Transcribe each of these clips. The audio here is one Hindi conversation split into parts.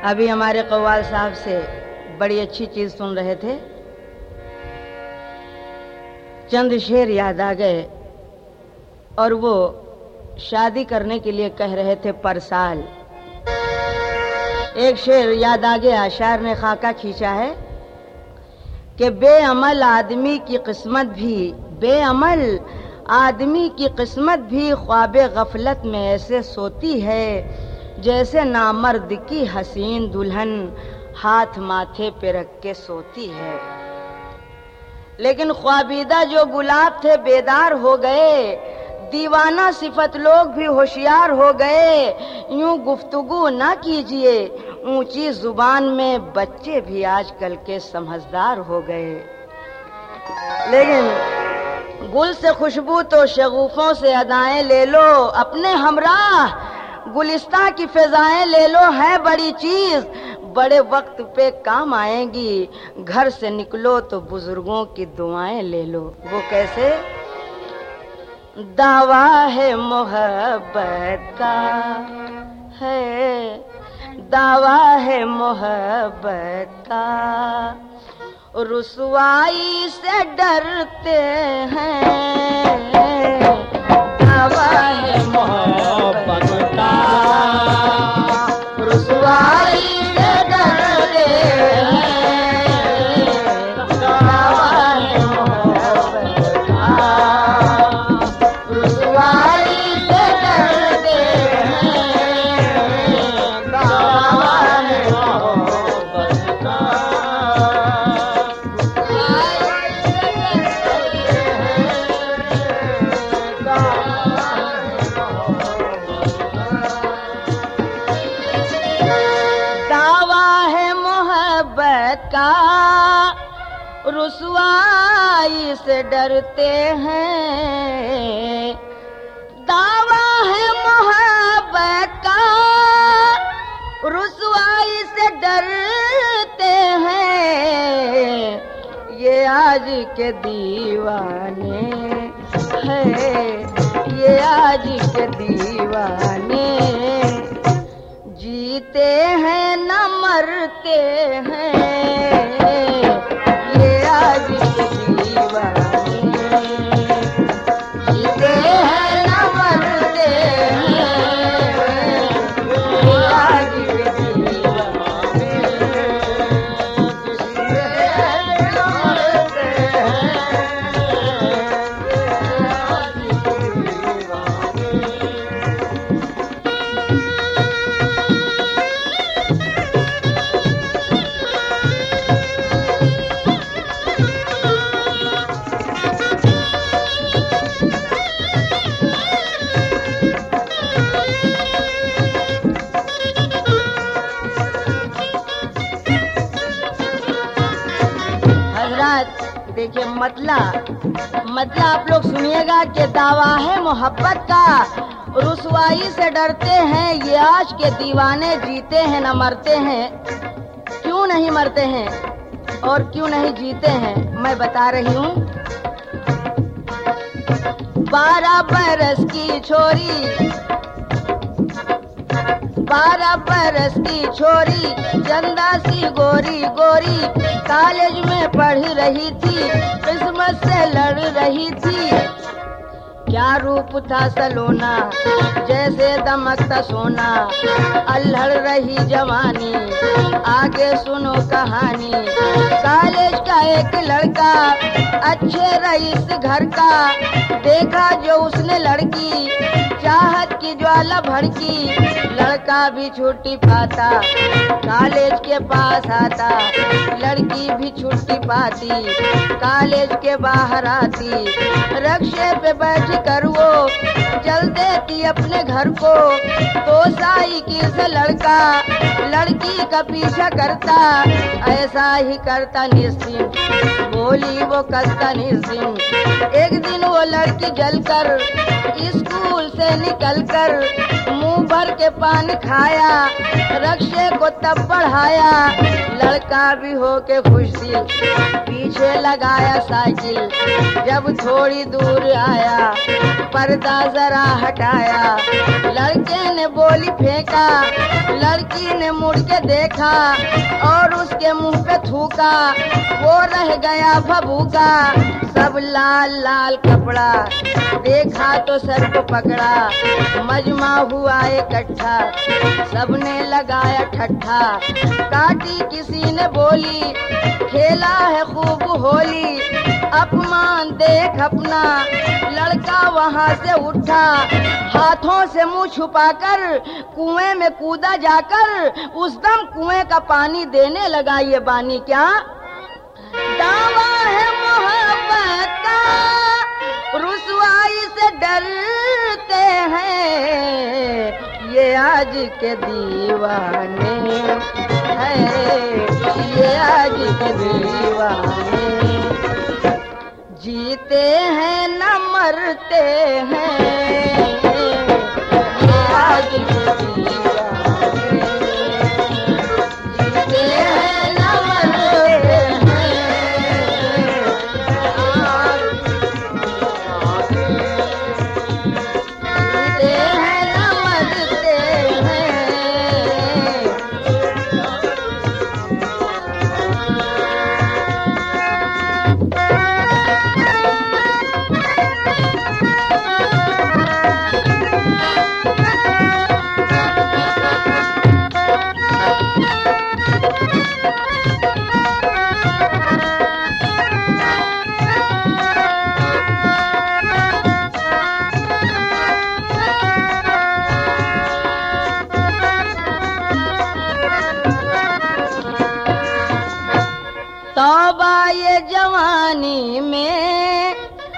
अभी हमारे कव्वाल साहब से बड़ी अच्छी चीज सुन रहे थे। चंद शेर याद आ गए और वो शादी करने के लिए कह रहे थे पर साल। एक शेर याद आ गया, शायर ने खाका खींचा है कि बेअमल आदमी की किस्मत भी, बेअमल आदमी की किस्मत भी ख्वाबे गफलत में ऐसे सोती है जैसे नामर्द की हसीन दुल्हन हाथ माथे पे रख के सोती है। लेकिन ख्वाबीदा जो गुलाब थे बेदार हो गए, दीवाना सिफत लोग भी होशियार हो गए। यूं गुफ्तगू ना कीजिए, ऊंची जुबान में बच्चे भी आजकल के समझदार हो गए। लेकिन गुल से खुशबू तो शगुफों से अदाएं ले लो, अपने हमराह गुलिस्तां की फिजाएं ले लो, है बड़ी चीज बड़े वक्त पे काम आएगी। घर से निकलो तो बुजुर्गों की दुआएं ले लो। वो कैसे? दावा है मोहब्बत का है, दावा है मोहब्बत का, रुसवाई से डरते हैं। दावा है मोहब्बत का, रुसवाई से डरते हैं। दावा है मोहब्बत का, रुसवाई से डरते हैं। दावा है मोहब्बत का, रुसवाई से डरते हैं। दावा है मोहब्बत का, रुसवाई से डरते हैं। ये आज के दीवाने हैं, ये आज के दीवाने, जीते हैं न मरते हैं। आज के दीवाने जीते हैं न मरते हैं। आज के दीवाने जीते हैं न मरते हैं। आज के दीवाने देखिए मतला आप लोग सुनिएगा कि दावा है मोहब्बत का, रुसवाई से डरते हैं। ये आज के दीवाने जीते हैं न मरते हैं। क्यों नहीं मरते हैं और क्यों नहीं जीते हैं, मैं बता रही हूँ। 12 बरस की छोरी, 12 बरस की छोरी, चंदा सी गोरी गोरी, कॉलेज में पढ़ रही थी, किस्मत से लड़ रही थी। क्या रूप था सलोना, जैसे दमकता सोना, अल्हड़ रही जवानी, आगे सुनो कहानी। कॉलेज का एक लड़का, अच्छे रईस घर का, देखा जो उसने लड़की, चाहत की ज्वाला भड़की। लड़का भी छुट्टी पाता, कॉलेज के पास आता, लड़की भी छुट्टी पाती, कॉलेज के बाहर आती। रक्शे पे बैठ कर वो चल देती अपने घर को, तो साइकिल से लड़का लड़की का पीछा करता। ऐसा ही करता निस्सिन, बोली वो कसता निस्सिन। एक दिन वो लड़की जलकर स्कूल से निकलकर मुंह भर के पान खाया, रक्शे को तब बढ़ाया। लड़का भी होके खुश दिल पीछे लगाया साइकिल। जब थोड़ी दूर आया पर्दा जरा हटाया, लड़के ने बोली फेंका, लड़की ने मुड़ के देखा और उसके मुंह पे थूका, वो रह गया भभूका। सब लाल लाल कपड़ा देखा तो सर को पकड़ा, मजमा हुआ इकट्ठा, सबने लगाया ठट्ठा। काटी किसी ने बोली, खेला है खूब होली, अपमान देख अपना। लड़का वहां से उठा, हाथों से मुंह छुपाकर कुएं में कूदा जाकर, उस दम कुएं का पानी देने लगा ये बानी। क्या दावा है मोहब्बत का, रुसवाई से डरते हैं ये आज के दीवाने हैं, ये आज के दीवाने। जीते हैं न मरते हैं ये आज के दीवाने, जीते हैं न मरते हैं, जीते हैं न मरते हैं। तौबा ये जवानी में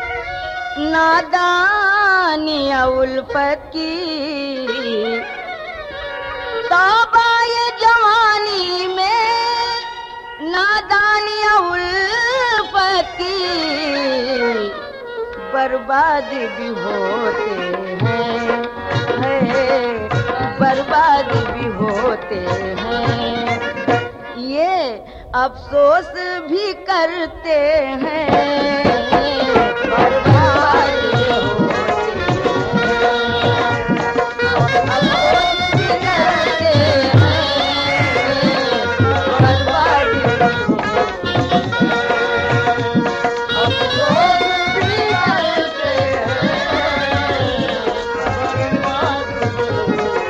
नादानी उल्फत की, तौबा ये जवानी में नादानी उल्फत की। बर्बाद भी होते हैं, बर्बाद भी होते हैं, ये अफसोस भी करते हैं। बर्बाद भी होते हैं, अफसोस भी करते हैं, बर्बाद भी होते हैं, अफसोस भी करते हैं, बर्बाद भी होते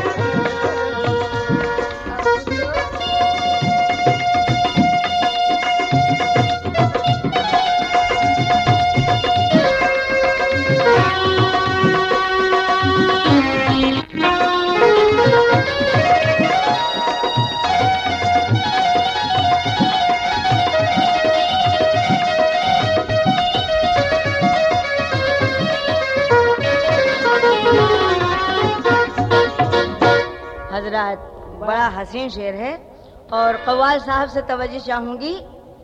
हैं। हजरात, बड़ा हसीन शेर है और कव्वाल साहब से तवज्जो चाहूंगी।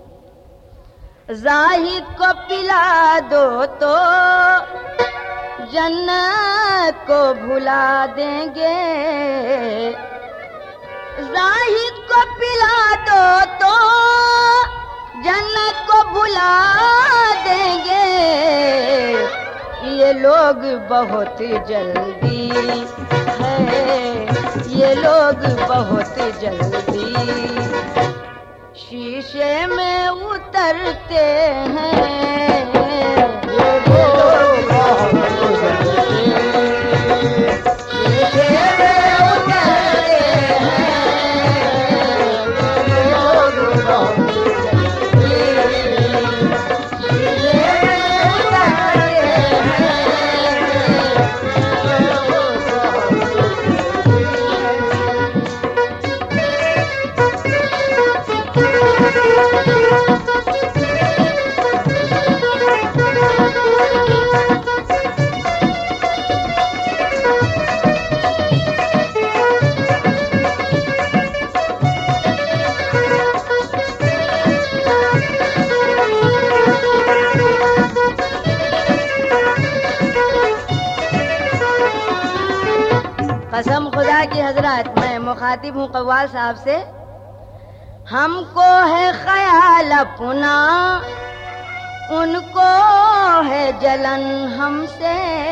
जाहिद को पिला दो तो जन्नत को भुला देंगे, जाहिद को पिला दो तो जन्नत को भुला देंगे। ये लोग बहुत जल्दी है, ये लोग बहुत जल्दी शीशे में उतरते हैं, ये लोग बहुत जल्दी शीशे में उतरते हैं, ये लोग बहुत जल्दी शीशे में उतरते हैं। कसम खुदा की हजरत, मैं मुखातिब हूँ कव्वाल साहब से। हमको है ख्याल अपना उनको है जलन हमसे,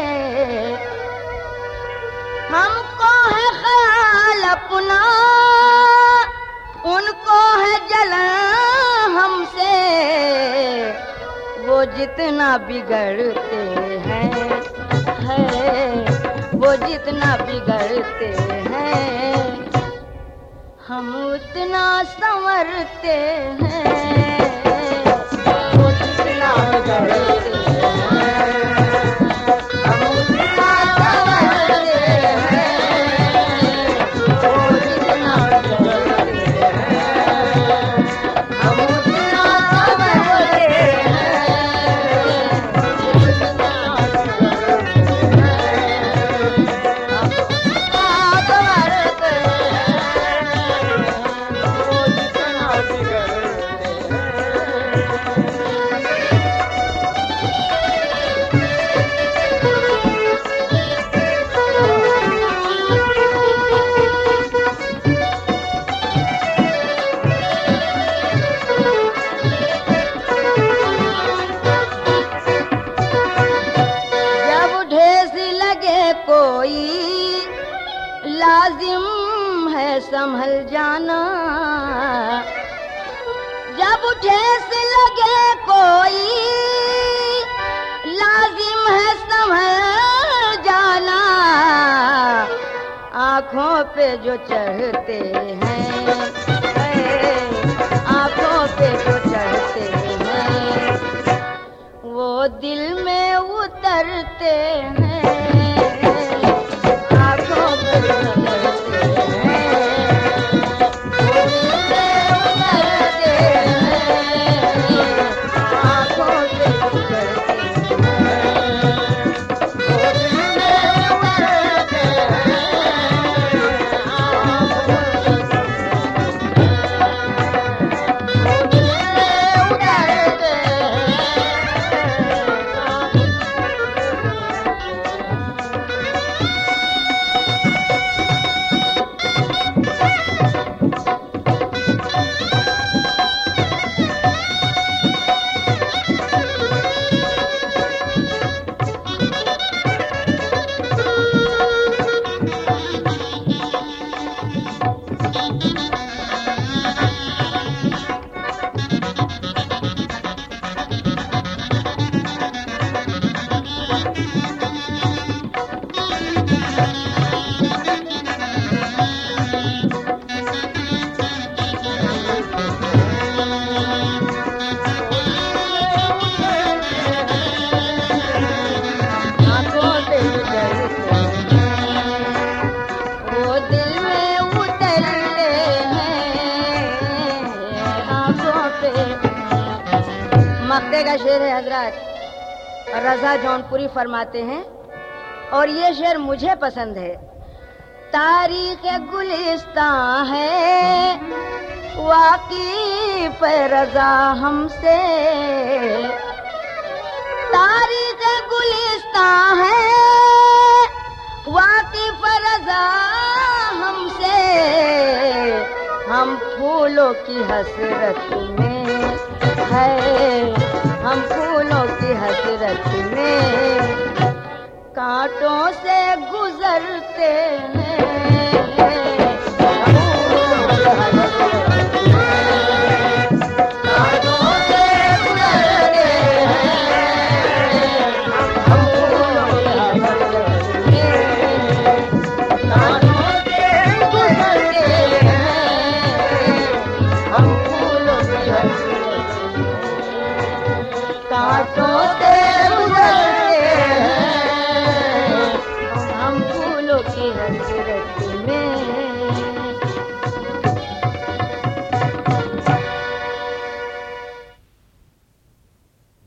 हमको है ख्याल अपना, उनको है जलन हमसे। वो जितना बिगड़ते हैं, वो जितना बिगड़ते हैं, हम उतना संवरते हैं। वो जितना बिगड़ते हैं, हम उतना संवरते हैं। वो जितना बिगड़ते हैं, हम उतना संवरते लाजिम है संभल जाना। जब ठेस लगे कोई लाजिम है संभल जाना। आँखों पे जो चढ़ते हैं, आँखों पे जो चढ़ते हैं, वो दिल में उतरते हैं। मक्ते का शेर है हजरत रजा जौनपुरी फरमाते हैं, और ये शेर मुझे पसंद है। तारीख गुलिस्तां है वाकिफ रजा हमसे, तारीख गुलिस्तां है वाकिफ रजा हमसे। हम फूलों की हसरत में है, हम फूलों की हसरत में कांटों से गुजरते हैं। कांटों से गुजरते हैं,